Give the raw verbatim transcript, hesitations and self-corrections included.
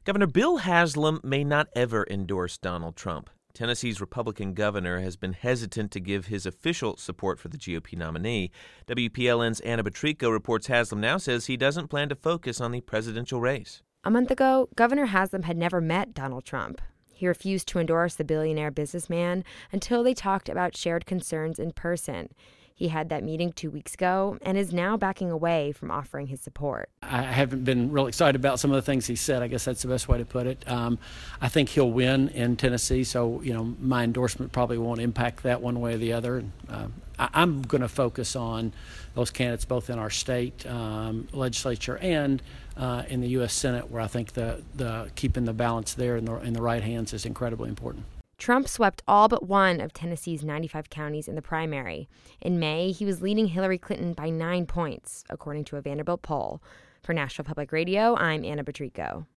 Governor Bill Haslam may not ever endorse Donald Trump. Tennessee's Republican governor has been hesitant to give his official support for the G O P nominee. W P L N's Anna Batrico reports Haslam now says he doesn't plan to focus on the presidential race. A month ago, Governor Haslam had never met Donald Trump. He refused to endorse the billionaire businessman until they talked about shared concerns in person. He had that meeting two weeks ago and is now backing away from offering his support. I haven't been real excited about some of the things he said. I guess that's the best way to put it. Um, I think he'll win in Tennessee, so you know my endorsement probably won't impact that one way or the other. Uh, I, I'm going to focus on those candidates both in our state um, legislature and uh, in the U S Senate, where I think the, the keeping the balance there in the, in the right hands is incredibly important. Trump swept all but one of Tennessee's ninety-five counties in the primary. In May, he was leading Hillary Clinton by nine points, according to a Vanderbilt poll. For National Public Radio, I'm Anna Batrico.